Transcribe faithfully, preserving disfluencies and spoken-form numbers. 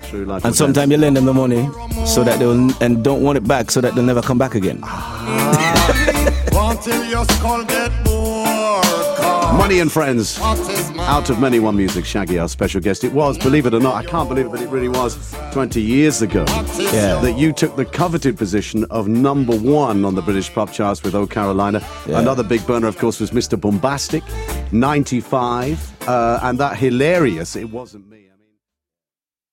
True life. And sometimes you lend them the money so that they'll and don't want it back so that they'll never come back again. Until your skull get bored. Money and Friends. Out of Many One Music, Shaggy, our special guest. It was, believe it or not, I can't believe it, but it really was twenty years ago Yeah. that you took the coveted position of number one on the British pop charts with Oh Carolina. Yeah. Another big burner, of course, was Mister Bombastic, ninety-five, uh, and that hilarious It Wasn't Me.